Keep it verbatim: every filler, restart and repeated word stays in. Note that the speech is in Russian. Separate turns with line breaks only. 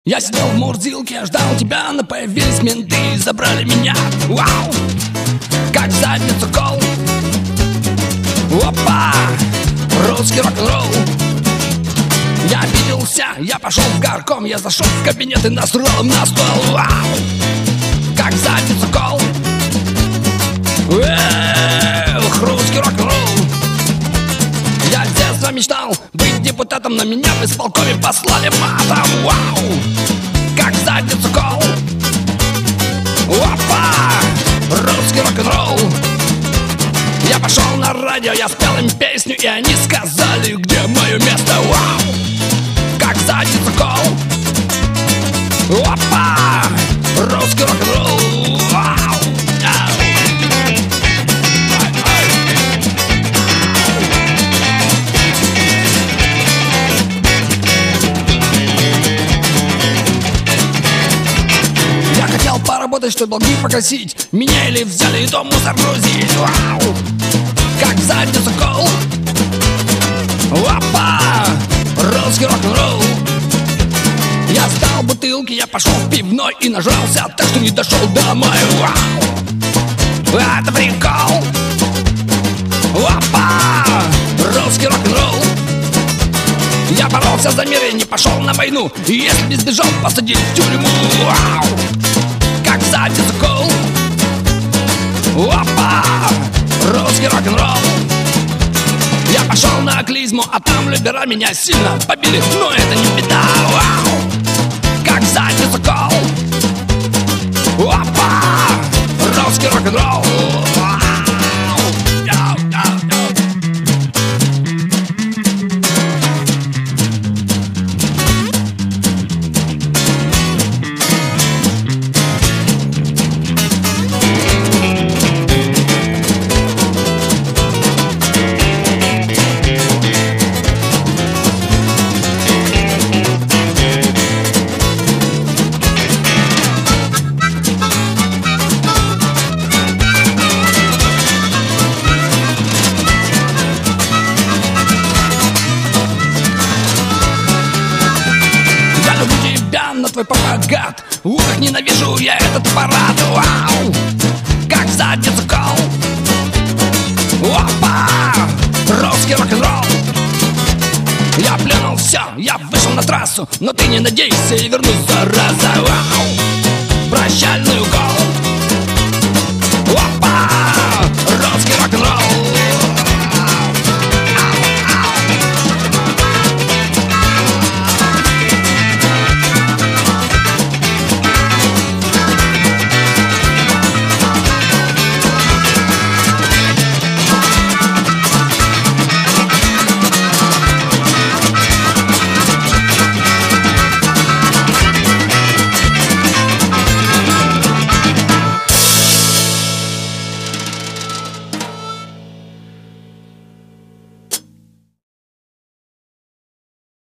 Я сидел в мурзилке, ждал тебя, но появились менты и забрали меня. Вау! Как в задницу кол. Опа! Русский рок-н-ролл. Я обиделся, я пошел в горком, я зашел в кабинет и насрал им на стол. Вау! Как в задницу кол. Эх, русский рок-н-ролл. Я с детства мечтал быть депутатом, но меня в исполкоме послали матом. Вау! Как в задницу кол. Опа! Русский рок-н-ролл. Я пошел на радио, я спел им песню, и они сказали, где мое место. Вау! Как в задницу кол. Опа! Русский рок-н-ролл. Вау! Поработать, чтобы долги погасить. Меня или взяли и дом мусор грузить. Вау! Как в задницу кол. Опа! Русский рок-н-ролл. Я сдал бутылки, я пошел в пивной и нажрался так, что не дошел домой. Вау! Это прикол. Опа! Русский рок-н-ролл. Я боролся за мир и не пошел на войну. И если не сбежал, посадили в тюрьму. Вау! Как в задницу кол. Опа! Русский рок-н-ролл. Я пошел на клизму, а там любера меня сильно побили, но это не беда. Вау! Как в задницу кол. Опа! Русский рок-н-ролл. Твой пропагат. Ух, ненавижу я этот аппарат. Вау! Как в задницу кол. Опа! Русский рок-н-ролл. Я плюнул все, я вышел на трассу, но ты не надейся, я вернусь, зараза. Вау! Прощальную кол.